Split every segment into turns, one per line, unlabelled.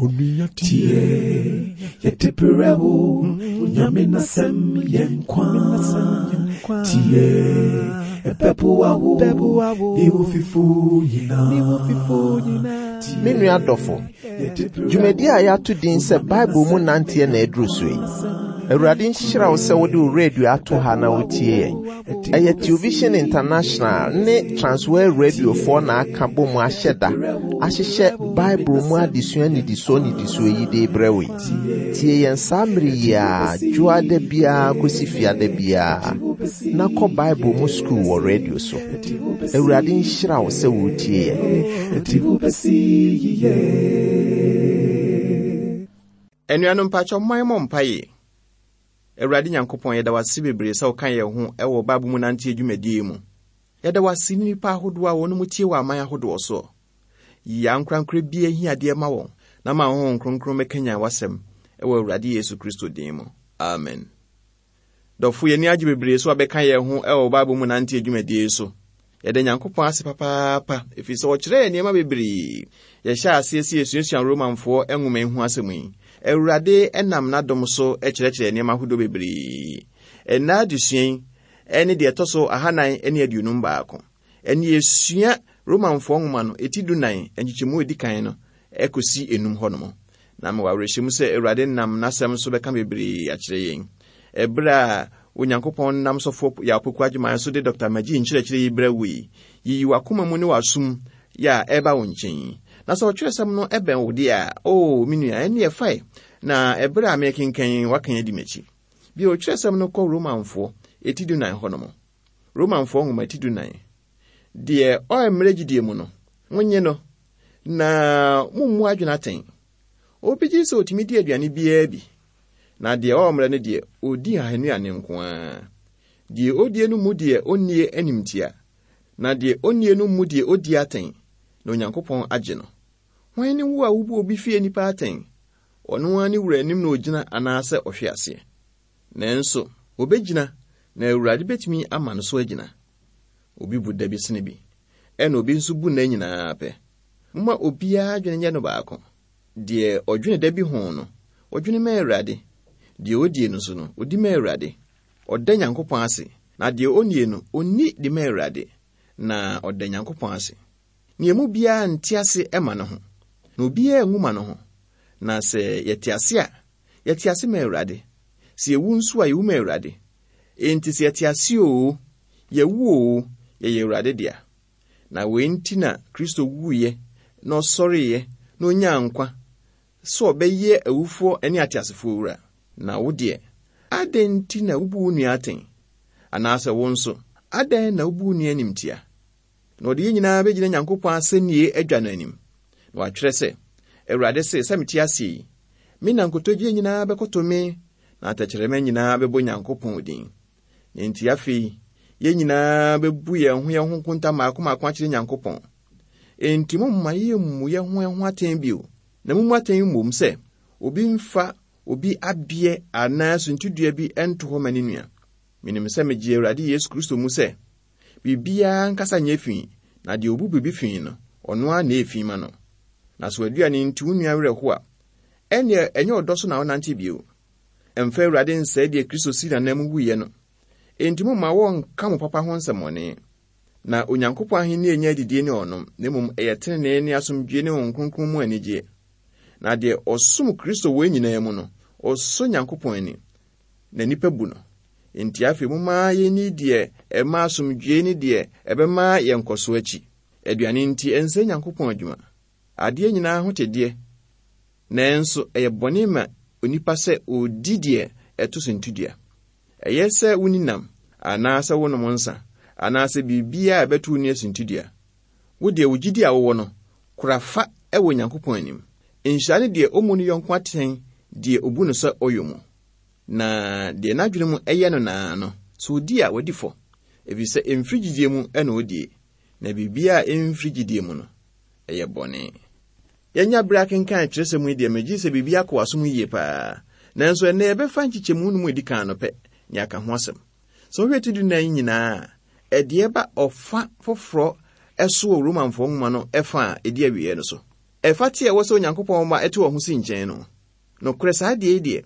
Tie yeteperewo nyamina sem yenkwa tie epepuwa wo iwufifu yina
Minu adofo dwumedi a ya to din se Bible mu nante na edrusui Awurade nhyira wo se wode radio ato ha na wotie eye Television International ne Transworld Radio for na aka bom ahyeda ahyehye Bible mu adesua ni diso yi de brewe tie yen samri ya juade bia kosifia de bia na ko Bible mu school wo radio so Awurade nhyira wo se wotie
Enuanom pacho maimo mpaye Awurade Nyankopɔn yɛda wase bebree sɛ woka yɛ ho ɛwɔ Bible mu nante adwumadie mu. Yɛda wase nipa ahodoɔ a wɔn mu tie wɔ aman ahodoɔ so. Ya nkrankra bi ahiade ma wɔn na ma ho nkronkron mekanya wasɛm ɛwɔ Awurade Yesu Kristo din mu. Amen. Dɔfo yɛ ni agye bebree so abɛka yɛ ho ɛwɔ Bible mu nante adwumadie so. Yɛda Nyankopɔn ase papaapa efi sɛ wɔkyerɛ nneɛma bebree. Yɛhyɛ ase esuasuan Romanfoɔ enwoma ehu asɛm yi. Awurade enam nadom so ekyerɛkyerɛ nneɛma hodo bebree. Ɛna adesua ɛne de ɛtɔ ahanan ɛne aduonum baako. Ɛne esua Romanfoɔ nwoma no etidunan enyikyemu edikan no ekosi enum hɔ no. Na ma warehyem sɛ Awurade nam nasɛm so bɛka bebree akyerɛ yɛn. Ebra Onyankopɔn nam sɔfo ya apoku agyeman so de Dr. Magi nkyerɛkyerɛ yi brawi. Yi wakoma mu ne wasum ya ɛba wo nkyɛn. Na sɛ ɔtwerɛ sɛm no ɛbɛn wo de a minua ɛne ɛfae na ɛbra amekenkan wakan adi machi bi ɔtwerɛ sɛm no kɔ Romanfoɔ etidunan hɔ no mo Romanfoɔ nwoma etidunan de ɔmmerɛ gidie mu no wonye no na mummu adwena ten obigye sɛ otimi di aduane biara bi na de ɔmmerɛ no de odi ahanuane nko a de odie no mu de onnie animtia na de onnie no mu de odi aten na Onyankopɔn agye no. Wɔn ne wo a wubu obi fie nipa aten. Ɔno ani wura anim na ogyina anaasɛ ɔhwe ase. Nanso, obegyina na Awurade betumi ama no so agyina. Obi bu da bi sene bi. Ɛna obi nso bu na nyinaa pɛ. Mma obiara adwene nyɛ no baako. De ɔdwene da bi ho no, ɔdwene ma Awurade. De odie no so no, odi ma Awurade. Ɔda Nyankopɔn ase. Na de onie no, onni de ma Awurade. Na ɔda Nyankopɔn ase. Niemu biara ntiase ema no ho. Na obiara nwuma no ho. Na sɛ yɛtiase ma Awurade. Sɛ ewu nso a yewu ma Awurade. Enti sɛ yɛtiase o, yewu o, yɛyɛ Awurade dia. Na we nti na Kristo wuye, na ɔsɔreyɛ, na onya nkwa. So ɔbɛyɛ awufo ne atiasefo wura. Na wo de, adan nti na wubu nua aten. Anaasɛ wo nso, adan na wubu nua animtia. Na ɔde nyinaa bɛgyina Nyankopɔn asɛnnie adwa no anim. Na watwerɛ sɛ Awurade sɛ meti ase yi me na nkotodwe nyinaa bɛkɔtɔ me na atakyerɛma nyinaa bɛbɔ Nyankopɔn din. Na enti afei yɛn nyinaa bɛbu yɛn ho nkonta maako akyerɛ Nyankopɔn. Enti momma yɛmmu yɛn ho aten bio. Na mummu aten mmom sɛ obi mfa obi abie anaa suntudua bi ɛnto hɔ ma ne nua. Menim sɛ megye Awurade Yesu Kristo mu sɛ bibia nkasa nye fi na de obu bibi fi no ɔno a na efi ma no. Na so aduane nti unua werɛ ho a ɛne ɛnyɛ ɔdɔ so na wonante bio. Ɛmfa Awurade nsɛ de Kristo si na nam wuye no. Enti mo ma wɔn ka mo papa ho nsɛmɔne. Na Onyankopɔn ahenni enya didie ne ɔnom na mmom ɛyɛ tenene ne asomdwe ne nkronkron mu anigye. Na de ɔsom Kristo wɔ nyinaa mu no ɔso Nyankopɔn ani. Na nipa bu no. Enti afi mo ma ye ni de ɛma asomdwe ne de ɛbɛma yɛ nkɔso akyi. Aduane nti ɛnsɛ Nyankopɔn adwuma. Ade nyinaa ho tedie. Nanso ɛyɛ bɔne ma onipa sɛ odi de ɛto sentudua. Ɛyɛ sɛ wuninam anaasɛ wonom nsa anaasɛ bibia ɛbɛto ni sentudua. Wo de wugidi a wo no korafa ɛwɔ Nyankopɔn anim. Nhyane de omu no yɔnko aten de obu no sɛ oyomu. Na de n'adwene mu ɛyɛ no na no so di a wadi fo. Ebi sɛ emfrigidie mu ɛna odie. Na bibia emfrigidie mu no ɛyɛ bɔne. Yɛnya bra kenkan kyerɛsɛ mu de megye sɛ bibia kɔ asom yie paa. Nanso ɛna ɛbɛfa nkyekyɛmu no mu edikan no pɛ ne aka ho asɛm. So hwɛ tudu na nyinaa ɛde ɛba ɔfa foforo ɛso Romanfoɔ nwoma no ɛfa a ɛdi awie no so. Efati a wose Onyankopɔn ma eto ho si nkyɛn no. No kure saa de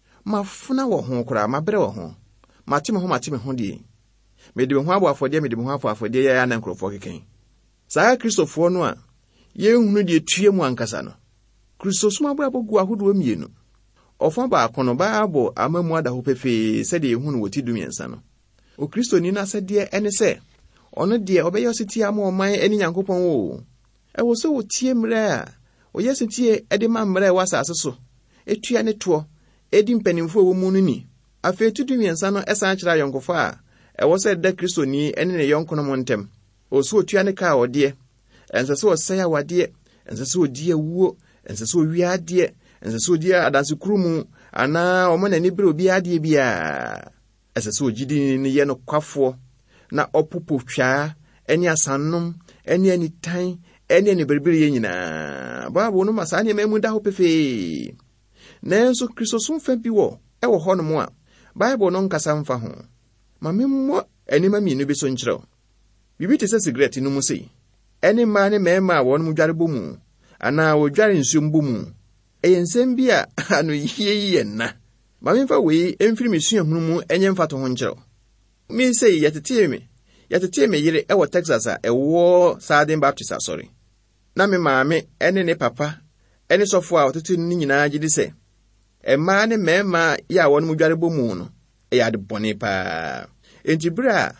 mafuna wo ho kura mabrɛ wo ho. Matime ho de. Mede me ho abo afɔde mede me ho afɔde ya na nkrofo keken. Saa Kristofo no a ye hunu de tue mu ankasa no. Kristo suma abrabɔ gu ahodo mienu. Ofa ba akono ba abo amamu adaho pefe sɛ de ehunu woti dumiɛnsa no. O Kristo ni na sɛ de ene sɛ ono de obɛyɛ ositi ama ɔman ani Nyankopɔn o. Ɛwɔ so wotie mmerɛ a oyɛ sitie ɛde ma mmerɛ wasase so. Etua ne to edi mpanimfo wɔ mu no ni. Afetu dumiɛnsa no ɛsan kyerɛ ayɔnkofa a ɛwɔ sɛ da Kristo ni ɛne ne yɔnko no montem. O so otua ne ka ɔde. Ɛnsɛ sɛ ɔsɛe awade, ɛnsɛ sɛ odi awuo, ɛnsɛ sɛ owi ade, ɛnsɛ sɛ odi adansekuru mu ana ɔmo na ni bere obi ade bia. Ɛsɛ sɛ ogidi ne yɛ no kwafo na ɔpopo twa ɛne asannom ɛne anitan ɛne ne berebere yɛ nyinaa. Baabo no masa ne memu da ho pefe. Nanso Kristo so mfa bi wɔ ɛwɔ hɔ no mo a Bible no nkasa mfa ho. Ma memmo anima mienu bi so nkyerɛw. Bibi te sɛ cigarette no mu sei. Ɛne ma ne mɛma wɔn mu dware bɔ mu ana wo dware nsuo mbɔ mu. Ɛyɛ nsɛm bi a ano yie na. Ma memfa wei emfiri mesua hunu mu enye mfa to ho nkyerɛw. Me sei yɛtete me yere ɛwɔ Texas a ɛwɔ Southern Baptist asɔre. Na me maame ɛne ne papa ɛne sɔfo a ɔtete no nyinaa gye di sɛ ɛma ne mɛma ya wɔn mu dware bɔ mu no ɛyɛ ade bɔne paa. Enti bere a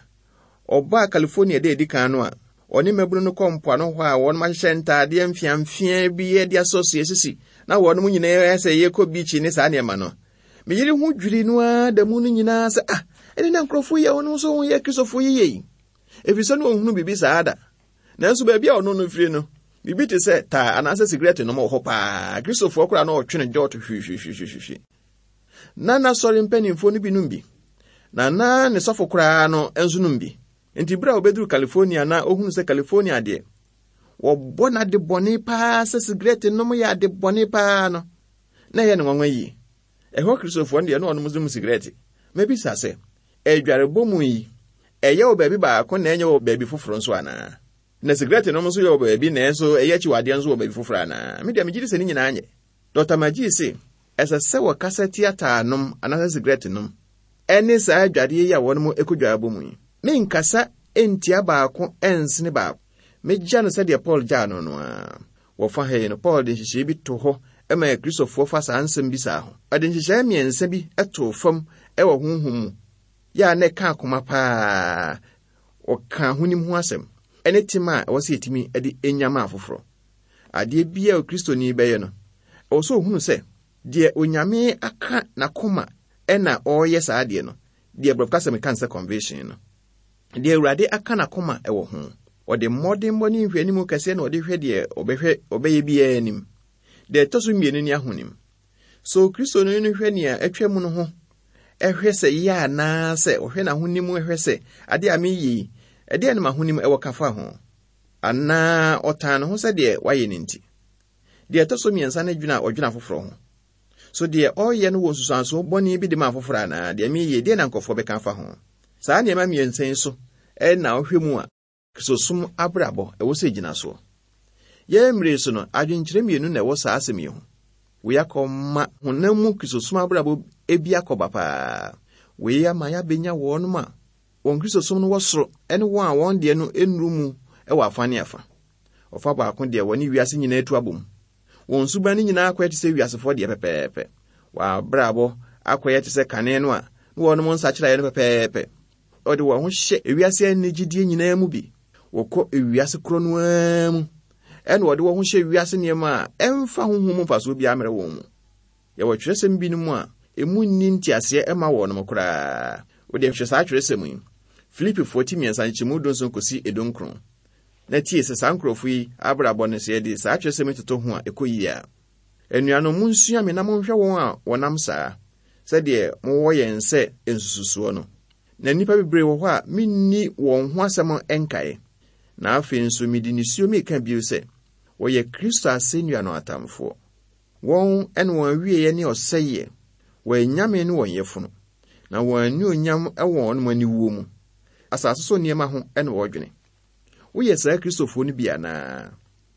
ɔba California de edikan no a ɔne mabunu no kɔmpoa no hɔ a wɔn mahyehyɛ ntaade mfiamfia bi yɛ de asɔso esisi na wɔn mu nyinaa ɛsɛ yɛkɔ beach ne saa ne ma no. Me yere hu dwiri no a da mu no nyinaa sɛ ɛne na nkrofo yɛ wɔn so yɛ Kristofo yɛ. Efisɛ no ohunu bibi saa da. Nanso baabi a ɔno no firi no bibi te sɛ ta anase cigarette no ma wɔ hɔ paa. Kristofo akora na ɔtwe ne jɔt hwehwehwehwehwe. Na sɔre mpanimfo no bi num bi. Na ne sɔfo kora no enso num bi. Enti bra obeduru California na ohunu sɛ California de wɔbɔ na de bɔne paa sɛ cigarette no mo yɛ de bɔne paa no. Na yɛ ne nwanwa yi. Ɛhɔ Kristofo no de no ɔno muslim cigarette. Mebi sa sɛ edware bɔ mu yi ɛyɛ wo baabi baako na ɛnyɛ wo baabi foforo nso ana. Na cigarette no mo so yɛ wo baabi na ɛso ɛyɛ chi wade nso wo baabi foforo ana. Me de me gidi sɛ ni nyina anye. Dr. Maggie say ɛsɛ sɛ wɔ kasa theater nom anasa cigarette nom. Ɛne saa adwade yi a wɔn mo ekodware bɔ mu yi. Me nkasa entia baako ensene baako. Me gya no sɛ de Paul gya no no a. Wɔfa hɛ no Paul de hyehyɛ bi to hɔ ɛma Kristofo fa saa nsɛm bi saa ho. Ade nhyehyɛ miɛnsa bi ɛto fam ɛwɔ honhom mu. Ya ne ka akoma paa. Ɔka honim ho asɛm. Ɛne tema a ɛwɔ sɛ yɛtimi ɛde enyama afoforo. Ade bia o Kristoni bɛyɛ no. Ɛwɔ sɛ ohunu sɛ deɛ onyame aka na koma ɛna ɔyɛ saa deɛ no. Deɛ brɔkasa me kansa convention no. Deɛ Awurade aka na koma ɛwɔ ho. Ɔde mmɔdemmɔne nhwɛnimu kɛseɛ na ɔde hwɛ deɛ ɔbɛyɛ biara anim. Deɛ ɛtɔ so mmienu ni ahonim. So Kristo no hwɛ nea atwa mu no ho. Ɛhwɛ sɛ yɛ anaa sɛ ɔhwɛ na honim ɛhwɛ sɛ ade a meyi ɛde ne ma honim ɛwɔ kafa ho. Anaa ɔtan ho sɛ deɛ wayɛ ne nti. Deɛ ɛtɔ so mmiɛnsa no ɔdwena foforo ho. So deɛ ɔyɛ no wɔ susanso bɔne bi de ma foforo anaa deɛ meyi deɛ na nkɔfo bɛka fa ho. Saa nneɛma mmiɛnsa yi so ɛna ɔhwɛ mu a Kristosum abrabɔ ɛwɔ sɛ gyina so. Yɛ mmere so no adwenkyerɛ mmienu na ɛwɔ saa asɛm yi ho. We akɔma honam mu Kristosum abrabɔ ebi akɔba paa. We ama ya benya wɔn ma wɔn Kristosum no wɔ soro ɛne wɔn a wɔn deɛ no enuru mu ɛwɔ afa ne afa. Ɔfa baako deɛ wɔne wiase nyinaa tu abom. Wɔn suban ne nyinaa akɔyɛ te sɛ wiasefo deɛ pɛpɛɛpɛ. Wɔ abrabɔ akɔyɛ te sɛ kane no a wɔn mo nsa kyerɛ no pɛpɛɛpɛ. Ɔde wɔn ho hyɛ wiase anigidie nyinaa mu bi. Wɔkɔ wiase koro no mu. Ɛna ɔde wɔn ho hyɛ wiase nneɛma a ɛmfa honhom mfaso bi amere wɔn mu. Yɛwɔ twerɛsɛm bi no mu a emu nni ntiaseɛ ɛma wɔn mo koraa. Wɔde hwɛ saa twerɛsɛm yi. Filipi 40:3 nkyɛmu donso kosi edonkron. Na tie sɛ saa nkurɔfo yi abrabɔ no sɛ yɛde saa twerɛsɛm toto ho a ɛkɔ yi a. Anuanom mo nsua me na monhwɛ wɔn a wɔnam saa. Sɛdeɛ mowɔ yɛn sɛ nsususoɔ no. Na nipa bebree wɔ hɔ a minni wɔn ho asɛm ɛnkae. Na afei nso midi nisuo meka bio sɛ wɔyɛ Kristo asennua no atamfoɔ. Wɔn ɛne wɔn wieyɛ ne ɔsɛyɛ. Wɔanyame ne wɔn yɛfono. Na wɔn ani onyam ɛwɔ wɔn mani wuo mu. Asase so nneɛma ho ɛne wɔdwene. Woyɛ saa Kristofo no bi anaa.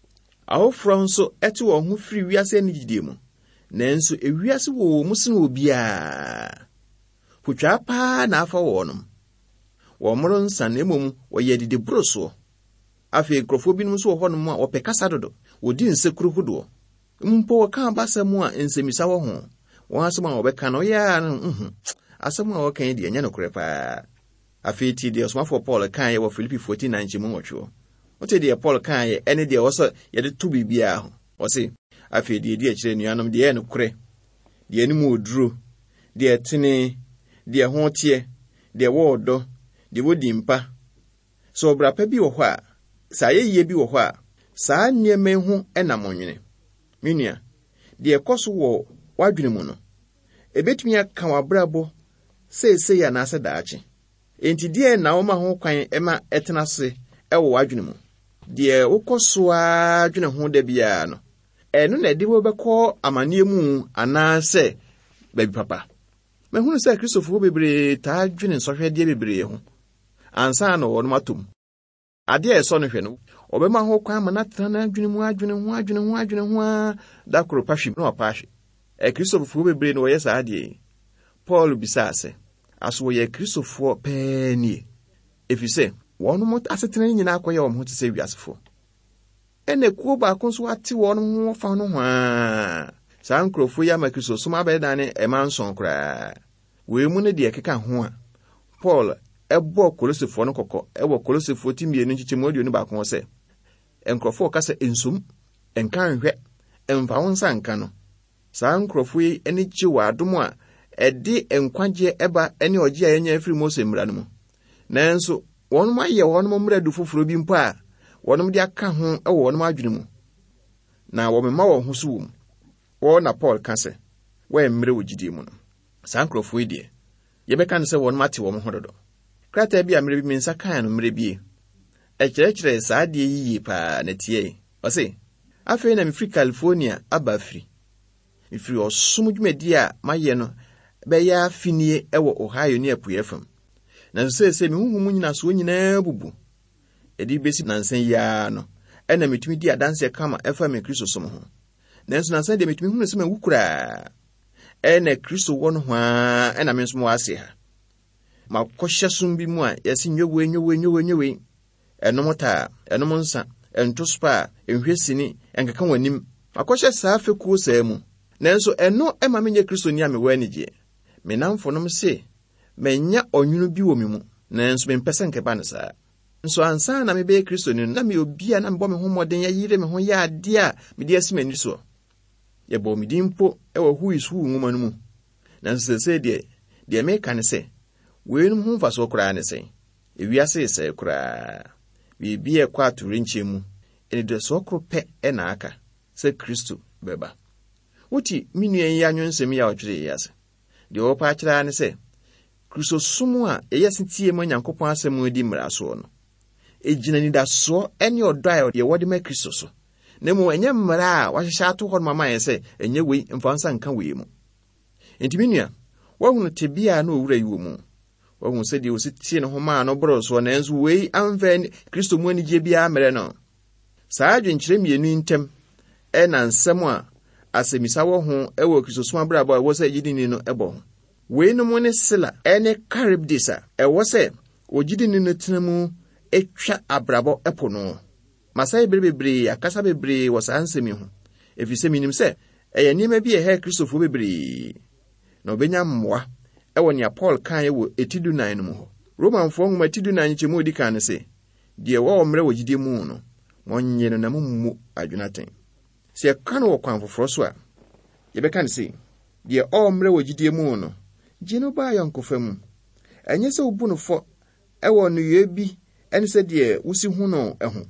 Awofro nso ete wo ho firi wiase ne gidie mu. Nanso ewiase wo musin obia. Hutwa pa na afa wonom. Wo moro nsan emom wo ye dide broso. Afi nkrofo binum so ho nom a opekasa dodo. Wodi nsekuru hodo. Mpo wo kan basam a ensemisa wo ho. Won asem a obeka no ya asem a wo kan de anya no kore pa. Afi ti de osmafo Paul kan ye wo Filipi 14:9 mu wotwo. Ote de Paul kan ye ene de wo so ye de to bibia ho. Wo se afi de akire nuanom de ye no kore. De ani mu oduro. De etene, de ho tie, de wo odo, de wodi mpa. So bra pa bi wo ho a, sa ye bi wo ho a, sa nieme hu enamonwene. Minua, de ekoso wo wadwene mu no. Ebetumi aka wabrabo se ya na ase daache. Enti de na wo ma ho kwan ema etena se ewo wadwene mu. De wokoso adwene ho da bia no. Eno na de wo bekọ amane mu ana se baby papa. Mehunu se Kristofo bebre ta adwene nsọhwede bebre ho. Ansa na wo no matom. Ade eso no hwe no. Obema ho kwan ma na tena na adwene ho da koro pahwe no pahwe. Kristofo bebre no yesa ade. Paul bisase. Aso ye Kristofo peni. Efise wonu mo asetena nyina akoye wo ho tse wiasefo. Ene kuo ba konso ate wonu ho fa no ho a. Sa nkrofo ya makristo soma bedane emanson kra. We mu ne de keka ho a. Paul ebo Kolosifo no kokọ ewo Kolosifo timienu nchichemu aduonu ba kon se. Enkrofo kasa ensum enkan hwe emfa wonsa nka no. Sa nkrofo yi eni chiwa adom a edi enkwaje eba eni oje a enya afiri Mose mmra no mu. Nanso wonum aye wonum mmra du foforo bi mpo a wonum de aka ho ewo wonum adwene mu. Na wo mema wo ho so wo. Wo na Paul kase wo mmre wo gidie mu no. Sa nkrofo yi de yebeka ne se wonum ate wo mo hododo. Krata bi amre bi mensa kan no mmre bi. Ekire sa de yiyi pa na tie. Ose afei na mfiri California aba firi. Mfiri osum dwumadi a maye no be ya finie ewo Ohio ne Apuye fam. Na se mi huhu nyina so nyina bubu. Edi besi nansen ya no. Ena metumi di adanse kama efa me Kristo som ho. Nanso nansen de metumi hunu se ma wukura. Ena Kristo won ho a ena me nso mo ase ha. Ma kohye sum bi mu a yesi nyowe. Enom ta, enom nsa, entospa, enhwesini, enkeka wanim. Ma kohye saa fekuo saa mu. Nanso eno ema menye Kristo ni amewa anigye. Me namfonom se menya onwunu bi wo me mu. Nanso me mpese nkeba ne saa. Nso ansa na mebe Kristo ni na me obia na mbɔ me ho moden ya yire me ho ya ade a me de asimani so. Ye bɔ me dimpo ewo who is who nwoma no mu. Nanso se de me ka ne se weenum ho mfaso kora ne se. Ewiase se kora. Bibia kwa aturenche mu. Ene de so kro pe na aka se Kristo beba. Wuti minua yi anwonsem ya otwere yase. De wo pa akira ne se Kristo sumu a eyase tie mu Nyankopɔn asɛm di mmara so no. Ejina ni da so ene odae ye wode ma Kristo so. Na mu enye mmara a wahyehyɛ ato hɔ mama yɛ sɛ enye wei mfansa nka wei mu. Enti minua wahunu tebia na owura yi wo mu. Wahunu sɛ de ositie ne ho ma no boro so na enso wei amfa Kristo mu anigye bia mere no. Saa adwenkyerɛ mienu ntem na nsɛm a asemisa wo ho ewo Kristo soma brabo ewo sɛ yidini no ebo ho. Wei no mo ne Sila ene Charybdis a ewo sɛ ogidini no tenamu etwa abrabo epo no. Masai bebre akasa bebre wo saa nsɛmi ho. Efise minim sɛ eye nima bi ehe Kristofo bebre. Na obenya mmoa ewo ne Paul kan ewo etidunan no mu ho. Romanfo nwoma etidunan nkyemu odi kan ne se de wo mmerɛ wo gidie mu no monye no na mummu adwenaten. Se kan wo kwan foforo so a yebeka ne se de o mmerɛ wo gidie mu no gino ba yankofa mu. Enye sɛ obu no fo ewo no ye bi ene sɛ de wusi hu no eho.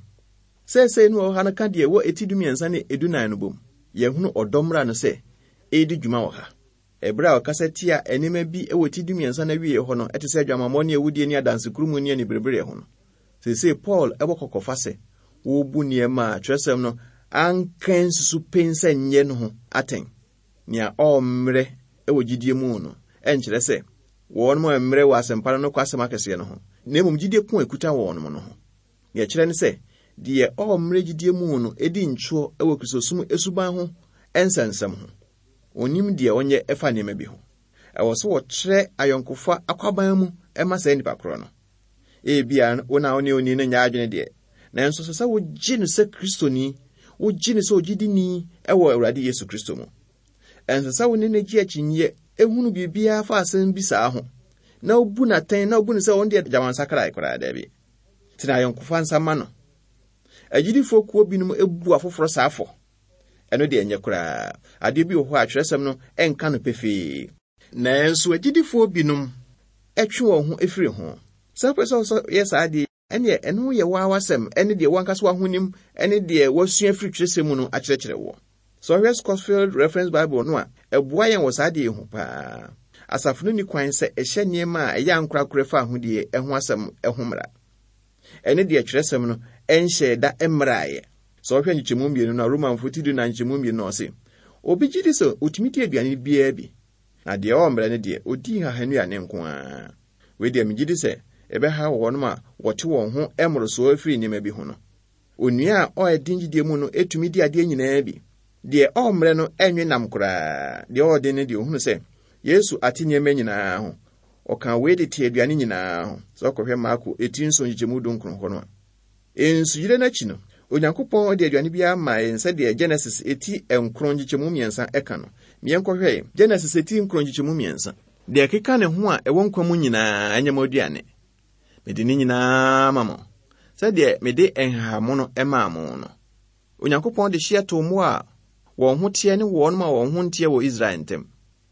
Sɛ no ha na ka de wo etidumiensa ne edunan no bom. Ye hunu odomra no sɛ edi dwuma wo ha. Ebra wakasati a enema bi ewo etidumiensa na wie ho no ete sɛ dwamamɔ ne awudie ne adanse kurumu ne ne berebere ho no. Sɛ Paul ebo kokofa sɛ wo bu niema twesem no ankan susu pensa nye no ho aten. Nia omre ewo gidie mu no enkyerɛ sɛ wɔn mo emre wa asempara no kwasɛm akɛse no ho. Na emom gidie ko ekuta wɔn mo no ho. Ye kyerɛ ne sɛ die mmerejidie mu no edi ncho ewo Kristosum esuban ho ensensem ho. Onim die onye efa nema bi ho. Ewo so wo kyerɛ ayonkofa akwaban mu ema sa nipa koro no. Ebia ona oni na nya adwene de. Na enso so sa wo gye no se Kristoni, wo gye no se ogidini ewo Awurade Yesu Kristo mu. Enso sa wo ne ne gye akyinye ehunu bibia fa asem bi sa ho. Na obu na ten na obu ne se on de jaman sakra ikora da bi. Tina ayonkofa nsama no. Agidifo kuo binum ebu afoforo saafo. Eno de enye kora. Ade bi ho a twerɛsɛm no enka no pefe. Na enso agidifo binum etwe wo ho efiri ho. So yes ade ene eno ye wasɛm ene de wankasa wa honim ene de wasua firi twerɛsɛm mu no akyerɛkyerɛ wo. So here Scofield Reference Bible no a eboa yen wo saade ho pa. Asafo no ni kwan sɛ ehye niema a ɛyɛ ankorakora fa ho de ɛho asɛm ɛhomra. Ene de twerɛsɛm no enhye da emraaye. So hwɛ nkyemu mmienu na Roman 14 na nkyemu mmienu no se obi gidi so otimi di aduane bia bi na de ɔmra ne de odi hahanu ane nko a we de mgidi se ebe ha wo no ma wɔte wɔn ho emro so afiri nima bi ho no onua a ɔyɛ ngidie mu no etumi di ade nyinaa bi de ɔmra no enwe nam kora de ɔde ne de ohunu se Yesu ate nyema nyinaa ho ɔka we de tie aduane nyinaa ho so kɔhwɛ Marko etinso nkyemu donkron ho no ensu yire na chi no Onyankopɔn de aduane bia ma ense de Genesis eti enkron nkyemu miensa eka no mienkohwɛ Genesis eti enkron nkyemu miensa de keka ne ho a ɛwɔ nkwamu nyinaa anyama aduane mede ne nyinaa mamo sɛ de mede enhamo no emaamo no Onyankopɔn de hye to mo a wɔn ho tie ne wɔn ma wɔn ho ntie wɔ Israel ntem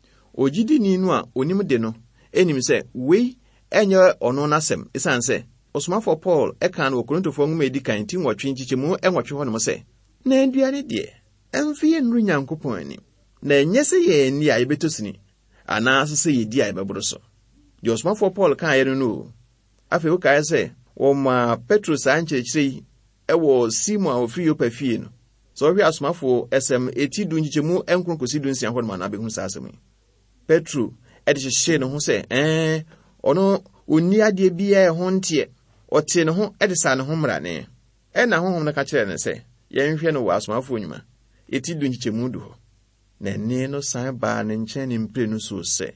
ogidi ni no a onim de no enim sɛ wei enye ɔno nasɛm esan sɛ Osmafo Paul eka no Korintofo nwoma edikan ti nwɔtwe nkyekemu enwɔtwe hɔ no sɛ na aduane de emfie nru Nyankopɔn ani na enye sɛ ye ni a yebetosini ana sɛ yedi a yebɛboro so de Osmafo Paul kan yɛ no afei wokae sɛ wɔma Petro saa nkyerɛkyerɛ ɛwɔ Simon a ofiri Yopa fie no so ɔhwɛ Osmafo SM eti du nkyekemu enkron kosi du nsia hɔ no na behu saa asɛm Petro ɛde hyehye no ho sɛ ɔno onni ade bia ho ntie ɔte ne ho edisa ne ho mrane ɛna honhom no ka kyerɛ ne sɛ yɛnhwɛ no wɔ Asomafo nyuma eti du nkyemu du hɔ na ne no san ba ne nkyɛn ne mpre no so sɛ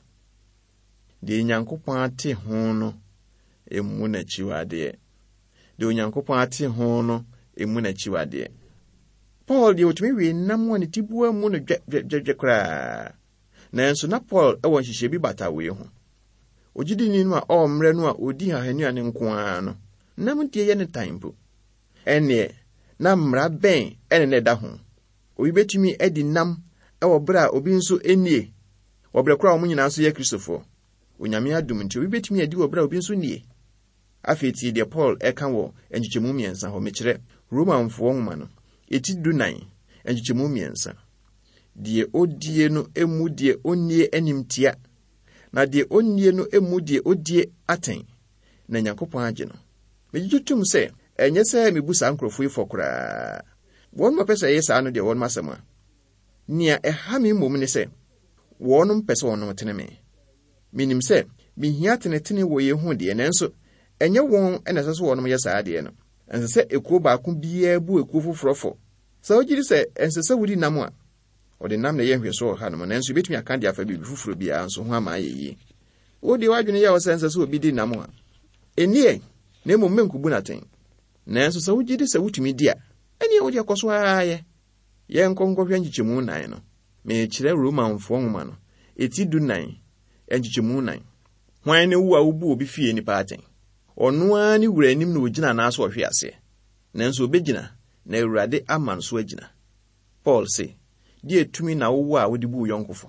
de Nyankopɔn ate ho no emu na chiwade de Nyankopɔn ate ho no emu na chiwade Paul de otumi wi nam wɔ ne tibua mu no dwedwe kra na enso na Paul ɛwɔ nhyehyɛ bi bata we ho ogidi ni no a ɔmrɛ no a odi hahanu ane nko a no nam die ye ne taimpo ene na mra ben ene ne da ho obi betumi adi nam ɛwɔ bra obi nso enie wɔbrɛ kora ɔmo nyina nso yɛ Kristofo onyame adum nti obi betumi adi wɔ bra obi nso nie afeti de Paul ɛka wɔ enkyekemu miensa hɔ mekyerɛ Romanfo nwoma no eti du nan enkyekemu miensa die odie no emu die onie animtia na de onnie no emu de odie aten na Nyankopɔn agye no megitutum sɛ enye sɛ mebusa nkrofo ifo kora wɔn mapɛsɛ yesa no de wɔn masɛm nia ɛha me mmom ne sɛ wɔn mpɛsɛ wɔn tene me minim sɛ mihia tenetene wɔ ye hu de nanso enye wɔn ɛna sɛ so wɔn yɛ saa de no ɛnsɛ sɛ ekuo baako biaa bu ekuo foforofo sɛ ogiri sɛ ɛnsɛ sɛ wudi nam a ɔde nam na yɛ hwɛ so ha no nanso betumi aka de afa bibi foforo biaa nso ho ama ayɛyi wodi wadwene yɛ wɔsɛnsɛ sɛ obi di nam a enie na mmom menkubu naten nanso sɛ wogidi sɛ wutumi di a ɛne wodi akɔso ayɛ yɛ nkɔnkɔhwɛ nkyekemu nan no mekyerɛ Romanfo nwoma no eti du nan nkyekemu nan hwan ne wu a wubu obi fie nipa aten ɔno a ne wura anim na ogina na aso ɔhwe ase nanso obegina na Awurade ama nso agina Paul se die etumi na wo a wodi bu yonkofo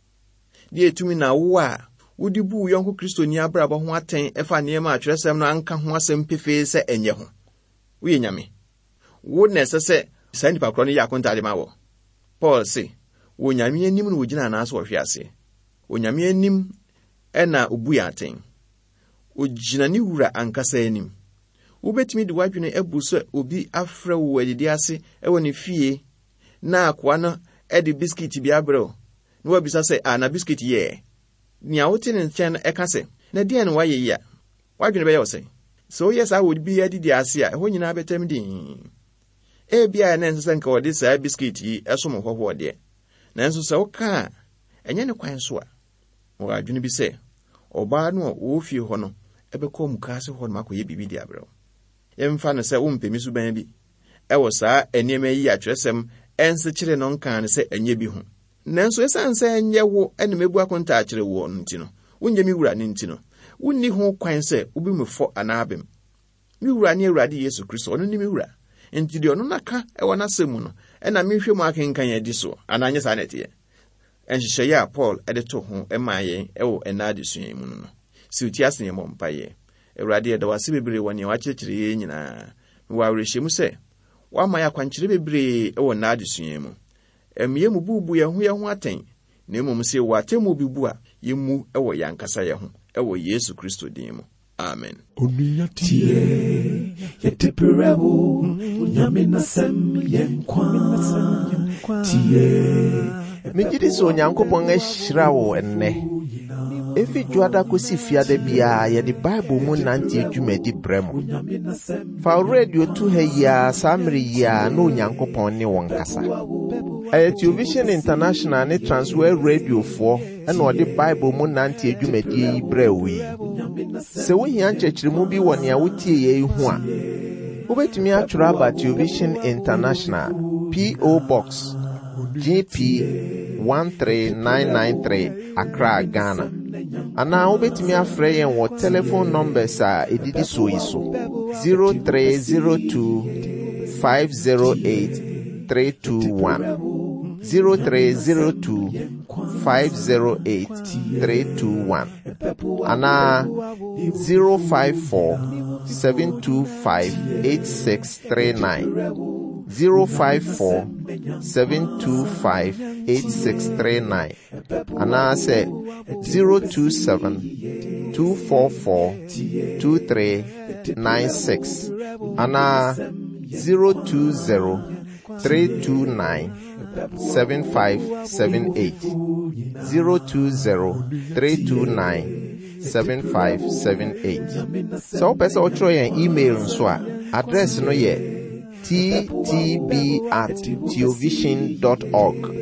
die etumi na wo a wodi bu yonko Kristoni abrabɔ ho aten ɛfa nneɛma atwerɛsɛm no anka ho asɛm pefe sɛ enye ho wo yɛ nyame wo na ɛsɛ sɛ saa nipa korɔ no yɛ akontade ma wo Paul se wo nyame anim no wogina na aso ɔhwe ase wo nyame anim ɛna obu ya aten ogina ne wura ankasa anim wo betumi de wadwene abu sɛ obi afrɛ wo adidi ase ɛwɔ ne fie na akwa no edi biscuit bi abrɛ no wabisa sɛ na biscuit ye nia wote ne nkyɛn ɛka sɛ na deɛ no wayɛ yi a wadwene bɛyɛ wo sɛ So yes, I would be a diasia when you have a temding. Ebia and Nansen called this a biscuit ye as some of what dear. Nanso so ka, and yen a quine swa. Or I do be say, or bar no wolf you hono, ever come castle on Mako ye be diabro. Yem fan a sa umpe, Miss Baby. I was sa, and ye may address them, and such a non can say, and ye be home. Nanso esan say, and ye wo, and me work on touch the war, Nintino. When ye me ran Nintino. Wouldn't ho quine say, Ubi me for an abim. You ran near Radi Yesu Christo, only mura. Into the onaka, I want a semuno, and I mean you marking can ye diso, and I sanity. And she say, Paul, at the toho, and my ye, and Nadis muno. Suitias near Mompaye. A radia da was sibibri when you watch it in while Rishimu say, Why my aquanchibri, or Nadis yemu. And me bubu ya who ya wating. Nemo say what temu bibua, you move our young Casaya. Ewo Yesu Kristo dimo. Amen.
Tie yeteperewo nyame nasem yenkwa tie
Mejidi so Onyankopon ahyira wo enne. Efi juada kosi fiade bia ye the Bible mu nanti adwumadi bremo. Fa radio tu ha ya samri ya no Onyankopon ne won kasa. Television International ne Transworld Radio for eno the Bible mu nanti adwumadi brewi. Se wo hia nkyekiremu bi woni a wotie ye hu a. Obetumi atwura aba Television International PO Box GP 13993 Accra, Ghana. Ana obetumi afre yen wo telephone numbers a edidi so iso 0302 508 321 0302 508 321 ana 054 725 8639 054 725 8639 ana say 027 244 2396 ana 020 329 7578 020 329 7578 so person otro yen email nso a address no ye ttb@theovision.org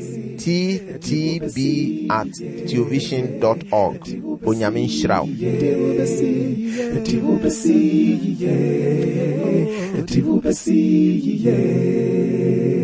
ttb@theovision.org Onyamin Shrao
Eti wo besi ye